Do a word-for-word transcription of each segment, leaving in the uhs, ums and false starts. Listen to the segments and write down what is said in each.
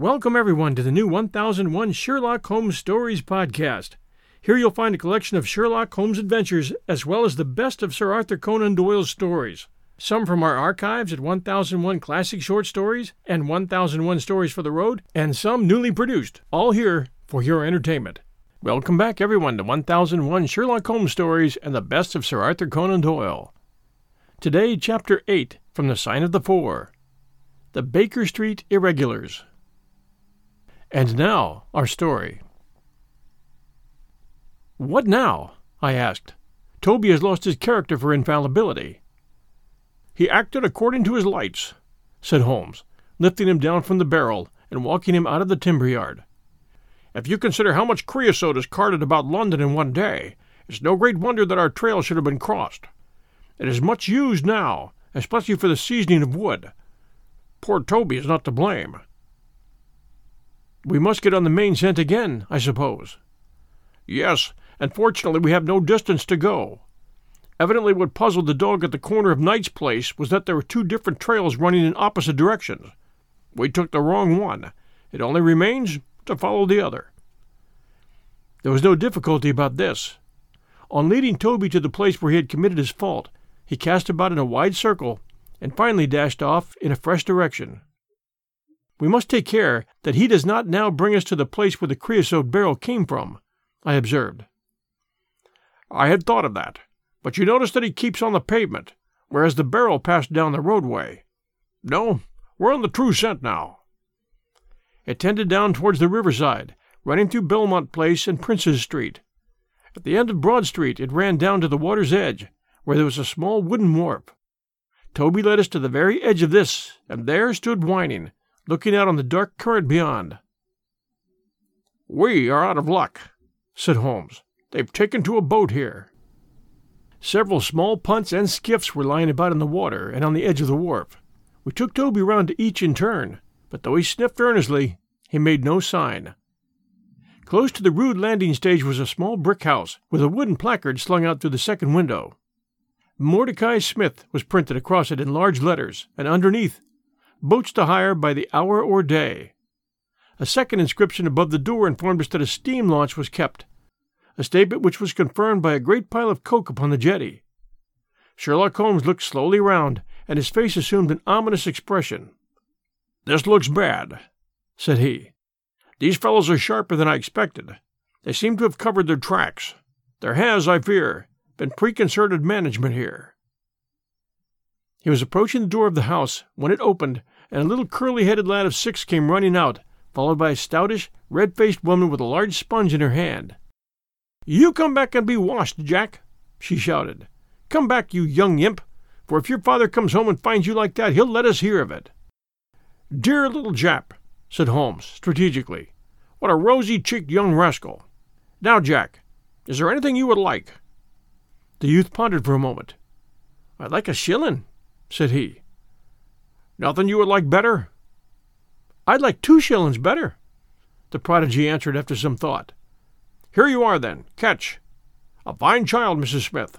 Welcome, everyone, to the new one thousand one Sherlock Holmes Stories podcast. Here you'll find a collection of Sherlock Holmes adventures, as well as the best of Sir Arthur Conan Doyle's stories. Some from our archives at one thousand one Classic Short Stories and one thousand one Stories for the Road, and some newly produced, all here for your entertainment. Welcome back, everyone, to one thousand one Sherlock Holmes Stories and the best of Sir Arthur Conan Doyle. Today, Chapter eight, from The Sign of the Four, The Baker Street Irregulars. And now, our story. "What now?" I asked. "Toby has lost his character for infallibility." "He acted according to his lights," said Holmes, lifting him down from the barrel and walking him out of the timber yard. "If you consider how much creosote is carted about London in one day, it's no great wonder that our trail should have been crossed. It is much used now, especially for the seasoning of wood. Poor Toby is not to blame." "We must get on the main scent again, I suppose." "Yes, and fortunately we have no distance to go. Evidently what puzzled the dog at the corner of Knight's place was that there were two different trails running in opposite directions. We took the wrong one. It only remains to follow the other." There was no difficulty about this. On leading Toby to the place where he had committed his fault, he cast about in a wide circle, and finally dashed off in a fresh direction. "We must take care that he does not now bring us to the place where the creosote barrel came from," I observed. "I had thought of that, but you notice that he keeps on the pavement, whereas the barrel passed down the roadway. No, we're on the true scent now." It tended down towards the riverside, running through Belmont Place and Prince's Street. At the end of Broad Street it ran down to the water's edge, where there was a small wooden wharf. Toby led us to the very edge of this, and there stood whining, looking out on the dark current beyond. "We are out of luck," said Holmes. "They've taken to a boat here." Several small punts and skiffs were lying about in the water and on the edge of the wharf. We took Toby round to each in turn, but though he sniffed earnestly, he made no sign. Close to the rude landing stage was a small brick house, with a wooden placard slung out through the second window. Mordecai Smith was printed across it in large letters, and underneath, "Boats to hire by the hour or day." A second inscription above the door informed us that a steam launch was kept, a statement which was confirmed by a great pile of coke upon the jetty. Sherlock Holmes looked slowly round, and his face assumed an ominous expression. "This looks bad," said he. "These fellows are sharper than I expected. They seem to have covered their tracks. There has, I fear, been preconcerted management here." He was approaching the door of the house when it opened, and a little curly-headed lad of six came running out, followed by a stoutish, red-faced woman with a large sponge in her hand. "You come back and be washed, Jack," she shouted. "Come back, you young imp, for if your father comes home and finds you like that, he'll let us hear of it." "Dear little Jap," said Holmes, strategically. "What a rosy-cheeked young rascal. Now, Jack, is there anything you would like?" The youth pondered for a moment. "I'd like a shillin'," said he. "Nothing you would like better?" "I'd like two shillings better," the prodigy answered after some thought. "Here you are, then. Catch. A fine child, Missus Smith."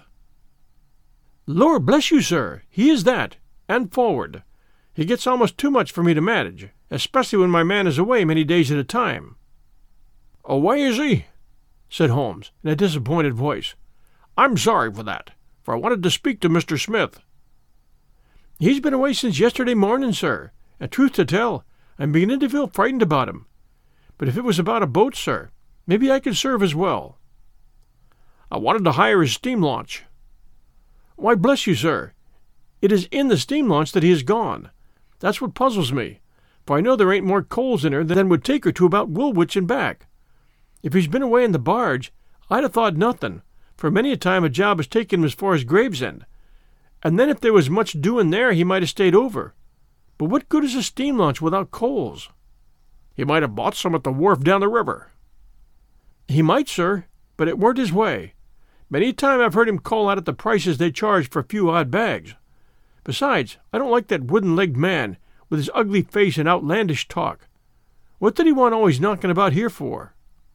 "Lord bless you, sir, he is that, and forward. He gets almost too much for me to manage, especially when my man is away many days at a time." "Away, is he?" said Holmes, in a disappointed voice. "I'm sorry for that, for I wanted to speak to Mister Smith." "He's been away since yesterday morning, sir, and truth to tell, I'm beginning to feel frightened about him. But if it was about a boat, sir, maybe I could serve as well." "I wanted to hire his steam launch." "Why, bless you, sir, it is in the steam launch that he has gone. That's what puzzles me, for I know there ain't more coals in her than would take her to about Woolwich and back. If he's been away in the barge, I'd have thought nothing, for many a time a job has taken him as far as Gravesend, and then if there was much doing there he might have stayed over. But what good is a steam launch without coals?" "He might have bought some at the wharf down the river." "He might, sir, but it weren't his way. Many a time I've heard him call out at the prices they charge for a few odd bags. Besides, I don't like that wooden-legged man, with his ugly face and outlandish talk. What did he want always knocking about here for?"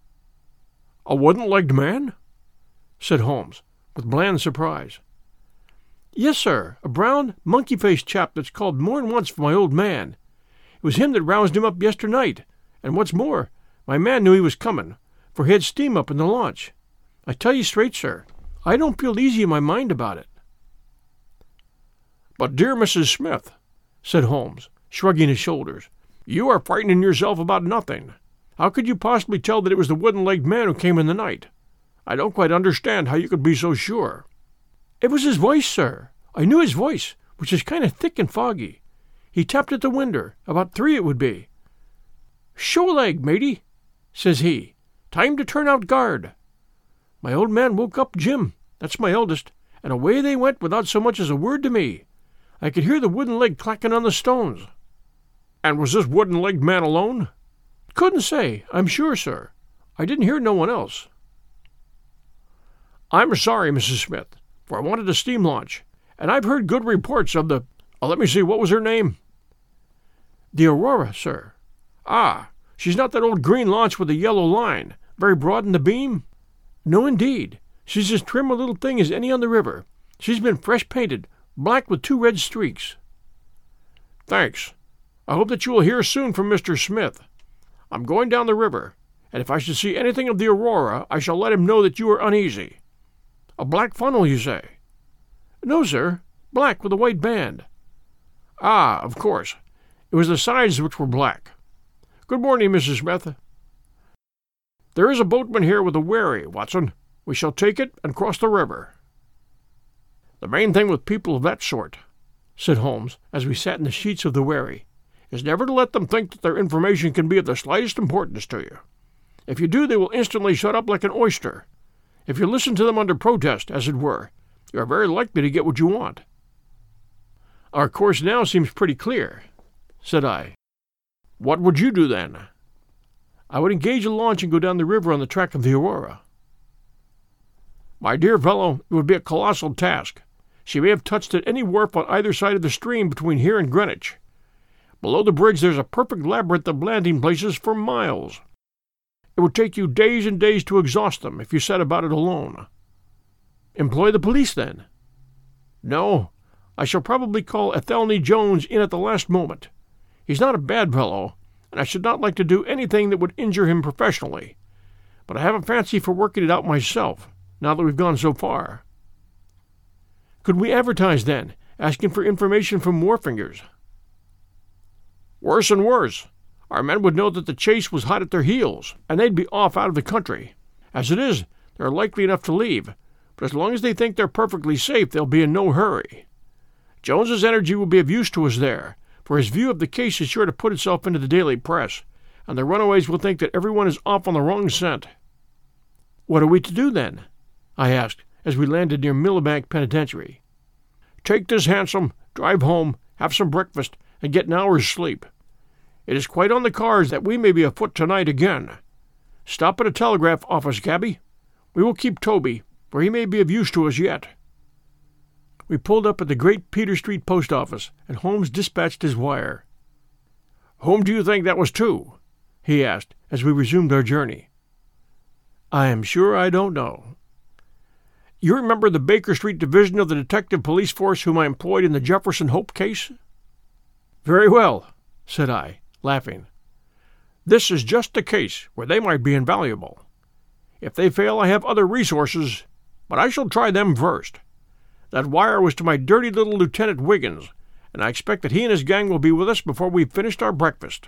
"A wooden-legged man?" said Holmes, with bland surprise. "Yes, sir, a brown, monkey-faced chap that's called more'n once for my old man. It was him that roused him up yesternight, And what's more, my man knew he was coming, for he had steam up in the launch. I tell you straight, sir, I don't feel easy in my mind about it." "But, dear Missus Smith," said Holmes, shrugging his shoulders, "you are frightening yourself about nothing. How could you possibly tell that it was the wooden-legged man who came in the night? I don't quite understand how you could be so sure." "It was his voice, sir. I knew his voice, which is kind of thick and foggy. He tapped at the winder, about three it would be. 'Show a leg, matey,' says he. 'Time to turn out guard.' My old man woke up Jim, that's my eldest, and away they went without so much as a word to me. I could hear the wooden leg clacking on the stones." "And was this wooden-legged man alone?" "Couldn't say, I'm sure, sir. I didn't hear no one else." "I'm sorry, Missus Smith, for I wanted a steam launch, and I've heard good reports of the... Oh, let me see, what was her name?" "The Aurora, sir." "Ah, she's not that old green launch with a yellow line, very broad in the beam?" "No, indeed. She's as trim a little thing as any on the river. She's been fresh painted, black with two red streaks." "Thanks. I hope that you will hear soon from Mister Smith. I'm going down the river, and if I should see anything of the Aurora, I shall let him know that you are uneasy. A black funnel, you say?" "No, sir. Black with a white band." "Ah, of course. It was the sides which were black. Good morning, Missus Smith. There is a boatman here with a wherry, Watson. We shall take it and cross the river." "The main thing with people of that sort," said Holmes, as we sat in the sheets of the wherry, "is never to let them think that their information can be of the slightest importance to you. If you do, they will instantly shut up like an oyster. If you listen to them under protest, as it were, you are very likely to get what you want." "Our course now seems pretty clear," said I. "What would you do, then?" "I would engage a launch and go down the river on the track of the Aurora." "My dear fellow, it would be a colossal task. She may have touched at any wharf on either side of the stream between here and Greenwich. Below the bridge there's a perfect labyrinth of landing places for miles. It would take you days and days to exhaust them if you set about it alone." "Employ the police, then?" "No. I shall probably call Athelney Jones in at the last moment. He's not a bad fellow, and I should not like to do anything that would injure him professionally. But I have a fancy for working it out myself, now that we've gone so far." "Could we advertise, then, asking for information from wharfingers?" "Worse and worse. Our men would know that the chase was hot at their heels, and they'd be off out of the country. As it is, they're likely enough to leave, but as long as they think they're perfectly safe, they'll be in no hurry. Jones's energy will be of use to us there, for his view of the case is sure to put itself into the daily press, and the runaways will think that everyone is off on the wrong scent." "What are we to do, then?" I asked, as we landed near Millbank Penitentiary. "Take this hansom, drive home, have some breakfast, and get an hour's sleep. It is quite on the cards that we may be afoot tonight again. Stop at a telegraph office, cabby. We will keep Toby, for he may be of use to us yet." We pulled up at the Great Peter Street post office, and Holmes dispatched his wire. "Whom do you think that was to?" he asked, as we resumed our journey. "I am sure I don't know." "You remember the Baker Street division of the detective police force whom I employed in the Jefferson Hope case?" "Very well," said I, laughing. "This is just a case where they might be invaluable. If they fail, I have other resources, but I shall try them first. That wire was to my dirty little Lieutenant Wiggins, and I expect that he and his gang will be with us before we've finished our breakfast."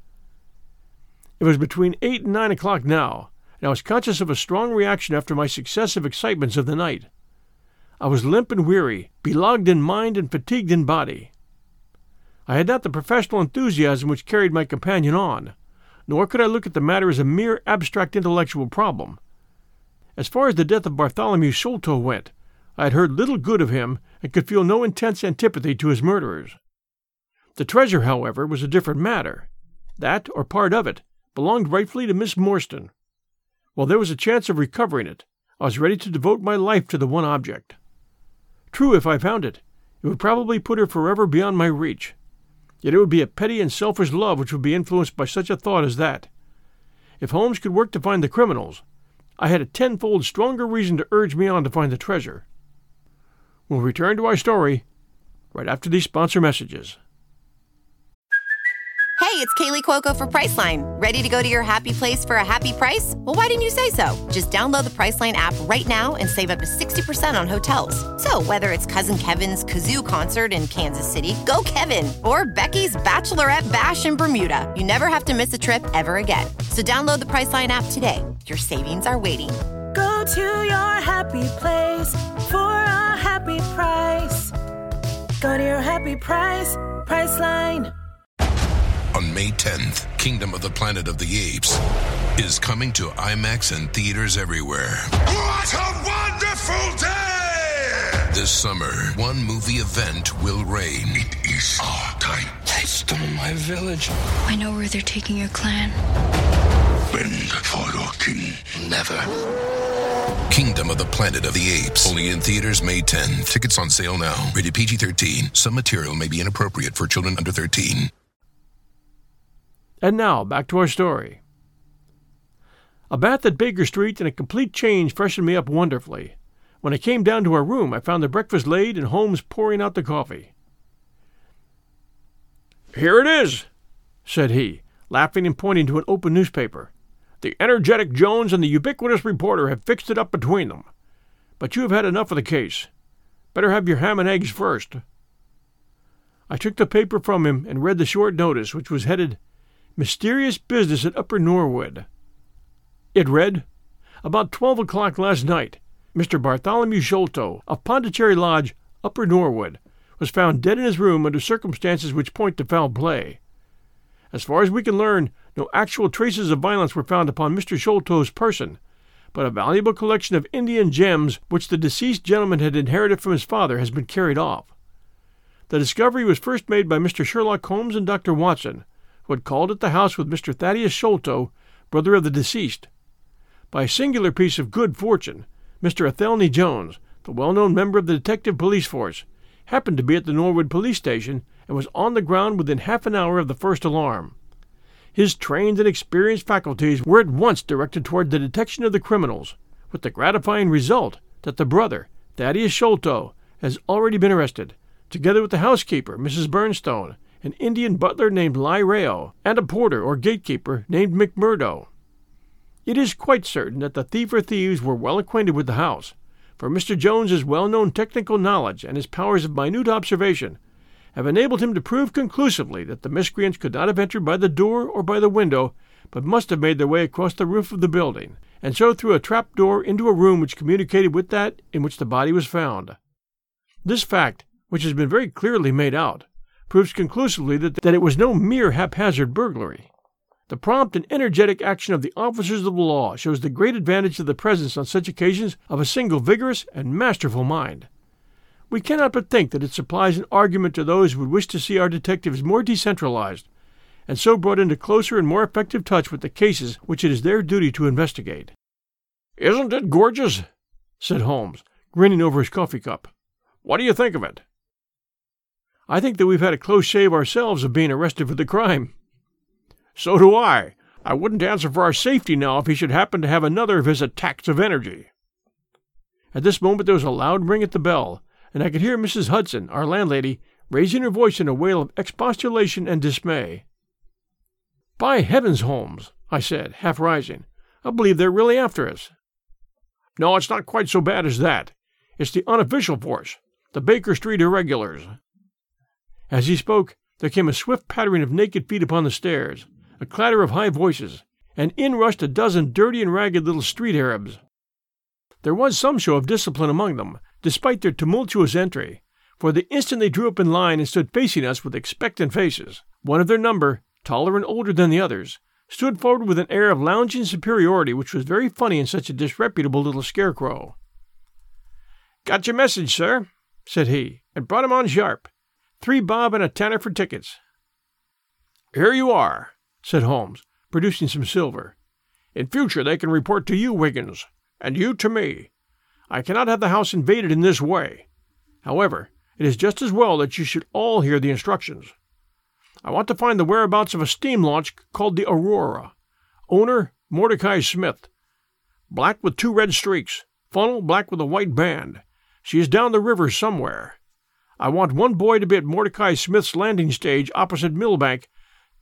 It was between eight and nine o'clock now, and I was conscious of a strong reaction after my successive excitements of the night. I was limp and weary, belogged in mind and fatigued in body. I had not the professional enthusiasm which carried my companion on, nor could I look at the matter as a mere abstract intellectual problem. As far as the death of Bartholomew Sholto went, I had heard little good of him and could feel no intense antipathy to his murderers. The treasure, however, was a different matter. That, or part of it, belonged rightfully to Miss Morstan. While there was a chance of recovering it, I was ready to devote my life to the one object. True, if I found it, it would probably put her forever beyond my reach. Yet it would be a petty and selfish love which would be influenced by such a thought as that. If Holmes could work to find the criminals, I had a tenfold stronger reason to urge me on to find the treasure. We'll return to our story right after these sponsor messages. Hey, it's Kaylee Cuoco for Priceline. Ready to go to your happy place for a happy price? Well, why didn't you say so? Just download the Priceline app right now and save up to sixty percent on hotels. So whether it's Cousin Kevin's Kazoo Concert in Kansas City, go Kevin, or Becky's Bachelorette Bash in Bermuda, you never have to miss a trip ever again. So download the Priceline app today. Your savings are waiting. Go to your happy place for a happy price. Go to your happy price, Priceline. On May tenth, Kingdom of the Planet of the Apes is coming to IMAX and theaters everywhere. What a wonderful day! This summer, one movie event will reign. It is our time. They stole my village. I know where they're taking your clan. Bend for your king. Never. Kingdom of the Planet of the Apes. Only in theaters May tenth. Tickets on sale now. Rated P G thirteen. Some material may be inappropriate for children under thirteen. And now, back to our story. A bath at Baker Street and a complete change freshened me up wonderfully. When I came down to our room, I found the breakfast laid and Holmes pouring out the coffee. "Here it is," said he, laughing and pointing to an open newspaper. "The energetic Jones and the ubiquitous reporter have fixed it up between them. But you have had enough of the case. Better have your ham and eggs first." I took the paper from him and read the short notice, which was headed, "Mysterious Business at Upper Norwood." It read, "About twelve o'clock last night, Mister Bartholomew Sholto, of Pondicherry Lodge, Upper Norwood, was found dead in his room under circumstances which point to foul play. As far as we can learn, no actual traces of violence were found upon Mister Sholto's person, but a valuable collection of Indian gems which the deceased gentleman had inherited from his father has been carried off. The discovery was first made by Mister Sherlock Holmes and Doctor Watson, who had called at the house with Mister Thaddeus Sholto, brother of the deceased. By a singular piece of good fortune, Mister Athelney Jones, the well-known member of the detective police force, happened to be at the Norwood police station and was on the ground within half an hour of the first alarm. His trained and experienced faculties were at once directed toward the detection of the criminals, with the gratifying result that the brother, Thaddeus Sholto, has already been arrested, together with the housekeeper, Missus Burnstone, an Indian butler named Lai Rao, and a porter or gatekeeper named McMurdo. It is quite certain that the thief or thieves were well acquainted with the house, for Mister Jones's well-known technical knowledge and his powers of minute observation have enabled him to prove conclusively that the miscreants could not have entered by the door or by the window, but must have made their way across the roof of the building, and so through a trap-door into a room which communicated with that in which the body was found. This fact, which has been very clearly made out, proves conclusively that, that it was no mere haphazard burglary. The prompt and energetic action of the officers of the law shows the great advantage of the presence on such occasions of a single vigorous and masterful mind. We cannot but think that it supplies an argument to those who would wish to see our detectives more decentralized, and so brought into closer and more effective touch with the cases which it is their duty to investigate. "Isn't it gorgeous?" said Holmes, grinning over his coffee cup. "What do you think of it?" "I think that we've had a close shave ourselves of being arrested for the crime." "So do I. I wouldn't answer for our safety now if he should happen to have another of his attacks of energy." At this moment there was a loud ring at the bell, and I could hear Missus Hudson, our landlady, raising her voice in a wail of expostulation and dismay. "By heavens, Holmes," I said, half rising, "I believe they're really after us." "No, it's not quite so bad as that. It's the unofficial force, the Baker Street Irregulars." As he spoke, there came a swift pattering of naked feet upon the stairs, a clatter of high voices, and in rushed a dozen dirty and ragged little street Arabs. There was some show of discipline among them, despite their tumultuous entry, for they instantly drew up in line and stood facing us with expectant faces. One of their number, taller and older than the others, stood forward with an air of lounging superiority which was very funny in such a disreputable little scarecrow. "Got your message, sir," said he, "and brought 'em on sharp. Three bob and a tanner for tickets." "Here you are," said Holmes, producing some silver. "In future they can report to you, Wiggins, and you to me. I cannot have the house invaded in this way. However, it is just as well that you should all hear the instructions. I want to find the whereabouts of a steam launch called the Aurora. Owner, Mordecai Smith. Black with two red streaks. Funnel black with a white band. She is down the river somewhere. I want one boy to be at Mordecai Smith's landing stage opposite Millbank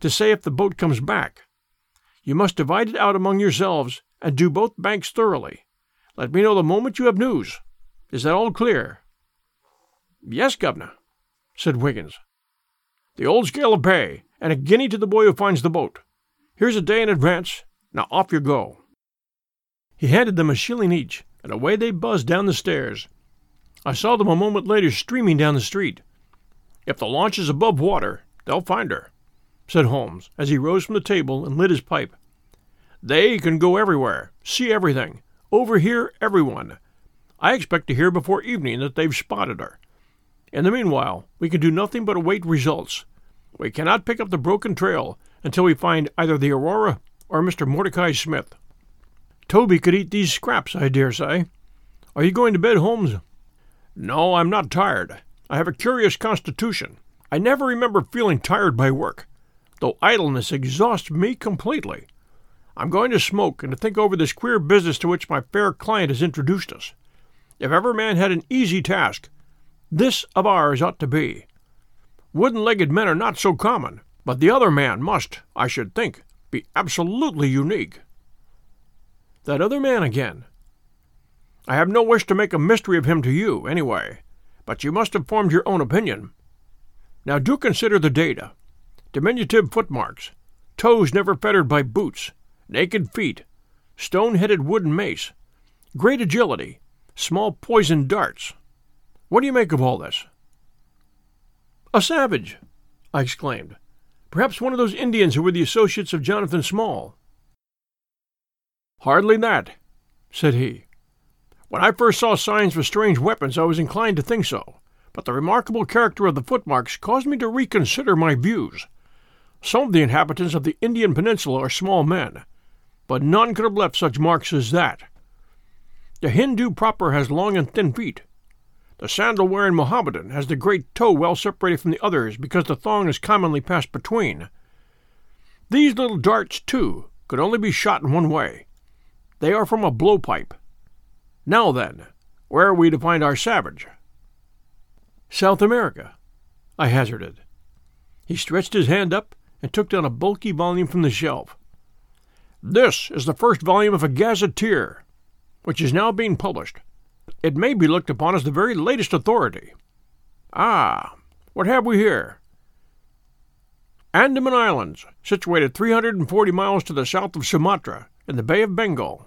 to say if the boat comes back. You must divide it out among yourselves and do both banks thoroughly. Let me know the moment you have news. Is that all clear?" "Yes, Governor," said Wiggins. "The old scale of pay, and a guinea to the boy who finds the boat. Here's a day in advance. Now off you go." He handed them a shilling each, and away they buzzed down the stairs. I saw them a moment later streaming down the street. "If the launch is above water, they'll find her," said Holmes, as he rose from the table and lit his pipe. "They can go everywhere, see everything, overhear everyone. I expect to hear before evening that they've spotted her. In the meanwhile, we can do nothing but await results. We cannot pick up the broken trail until we find either the Aurora or Mister Mordecai Smith. Toby could eat these scraps, I dare say. Are you going to bed, Holmes?" "No, I'm not tired. I have a curious constitution. I never remember feeling tired by work, though idleness exhausts me completely. I'm going to smoke and to think over this queer business to which my fair client has introduced us. If ever man had an easy task, this of ours ought to be. Wooden-legged men are not so common, but the other man must, I should think, be absolutely unique." "That other man again?" "I have no wish to make a mystery of him to you, anyway, but you must have formed your own opinion. Now do consider the data. Diminutive footmarks, toes never fettered by boots, naked feet, stone-headed wooden mace, great agility, small poisoned darts. What do you make of all this?" "A savage!" I exclaimed. "Perhaps one of those Indians who were the associates of Jonathan Small." "Hardly that," said he. "When I first saw signs for strange weapons, I was inclined to think so, but the remarkable character of the footmarks caused me to reconsider my views. Some of the inhabitants of the Indian Peninsula are small men, but none could have left such marks as that. The Hindu proper has long and thin feet. The sandal-wearing Mohammedan has the great toe well separated from the others because the thong is commonly passed between. These little darts, too, could only be shot in one way. They are from a blowpipe. Now then, where are we to find our savage?" "South America," I hazarded. He stretched his hand up and took down a bulky volume from the shelf. "This is the first volume of a gazetteer, which is now being published. It may be looked upon as the very latest authority. Ah, what have we here? Andaman Islands, situated three hundred and forty miles to the south of Sumatra, in the Bay of Bengal.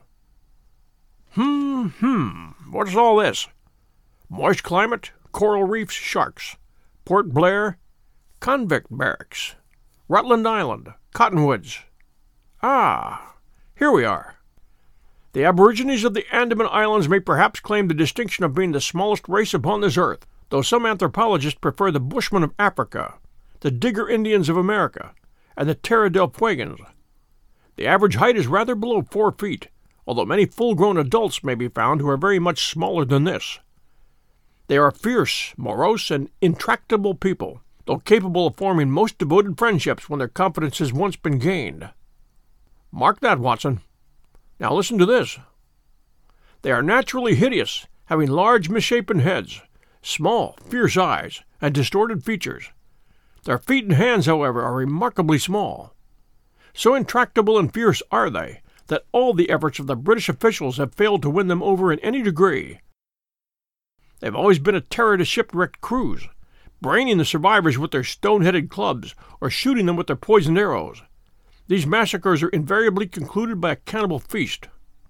Hmm, hmm, what is all this? Moist climate, coral reefs, sharks. Port Blair, convict barracks. Rutland Island, cottonwoods. Ah, here we are. The aborigines of the Andaman Islands may perhaps claim the distinction of being the smallest race upon this earth, though some anthropologists prefer the Bushmen of Africa, the Digger Indians of America, and the Terra del Fuegans. The average height is rather below four feet, although many full-grown adults may be found who are very much smaller than this. They are a fierce, morose, and intractable people, though capable of forming most devoted friendships when their confidence has once been gained. Mark that, Watson. Now listen to this. They are naturally hideous, having large misshapen heads, small, fierce eyes, and distorted features. Their feet and hands, however, are remarkably small. So intractable and fierce are they that all the efforts of the British officials have failed to win them over in any degree. They've always been a terror to shipwrecked crews, braining the survivors with their stone-headed clubs or shooting them with their poisoned arrows. These massacres are invariably concluded by a cannibal feast.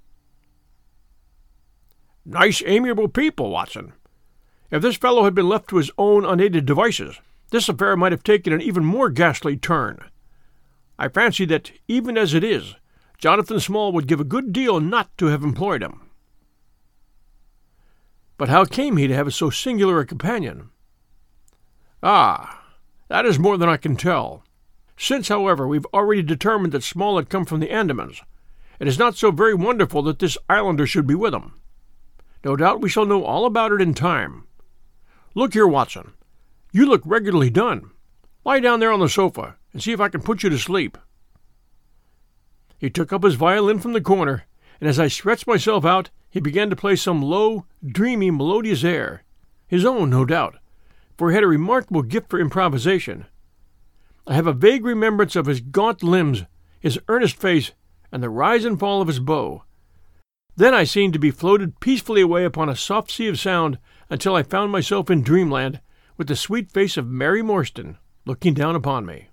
Nice, amiable people, Watson. If this fellow had been left to his own unaided devices, this affair might have taken an even more ghastly turn. I fancy that, even as it is, Jonathan Small would give a good deal not to have employed him. But how came he to have so singular a companion? Ah, that is more than I can tell. Since, however, we've already determined that Small had come from the Andamans, it is not so very wonderful that this islander should be with him. No doubt we shall know all about it in time. Look here, Watson. You look regularly done. Lie down there on the sofa and see if I can put you to sleep. He took up his violin from the corner, and as I stretched myself out, he began to play some low, dreamy, melodious air, his own, no doubt, for he had a remarkable gift for improvisation. I have a vague remembrance of his gaunt limbs, his earnest face, and the rise and fall of his bow. Then I seemed to be floated peacefully away upon a soft sea of sound until I found myself in dreamland with the sweet face of Mary Morstan looking down upon me.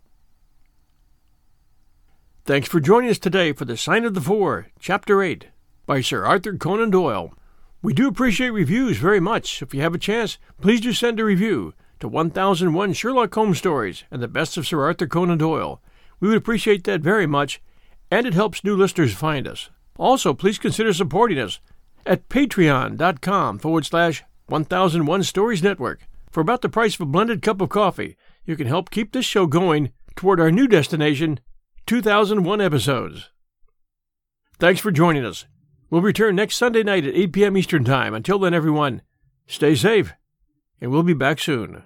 Thanks for joining us today for The Sign of the Four, Chapter eight, by Sir Arthur Conan Doyle. We do appreciate reviews very much. If you have a chance, please do send a review to one thousand one Sherlock Holmes Stories and the Best of Sir Arthur Conan Doyle. We would appreciate that very much, and it helps new listeners find us. Also, please consider supporting us at patreon.com forward slash 1001 Stories Network. For about the price of a blended cup of coffee, you can help keep this show going toward our new destination, two thousand one episodes. Thanks for joining us. We'll return next Sunday night at eight p.m. Eastern Time. Until then, everyone, stay safe, and we'll be back soon.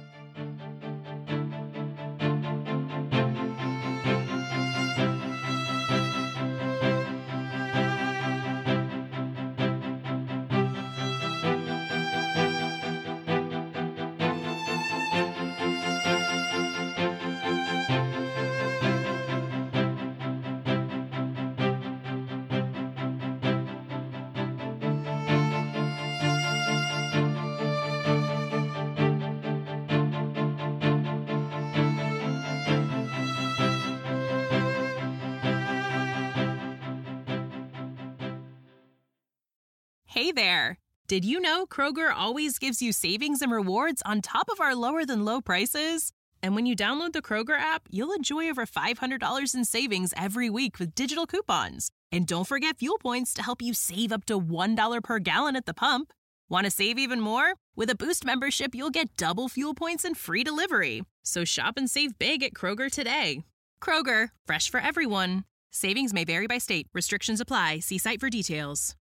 Hey there! Did you know Kroger always gives you savings and rewards on top of our lower-than-low prices? And when you download the Kroger app, you'll enjoy over five hundred dollars in savings every week with digital coupons. And don't forget fuel points to help you save up to one dollar per gallon at the pump. Want to save even more? With a Boost membership, you'll get double fuel points and free delivery. So shop and save big at Kroger today. Kroger, fresh for everyone. Savings may vary by state. Restrictions apply. See site for details.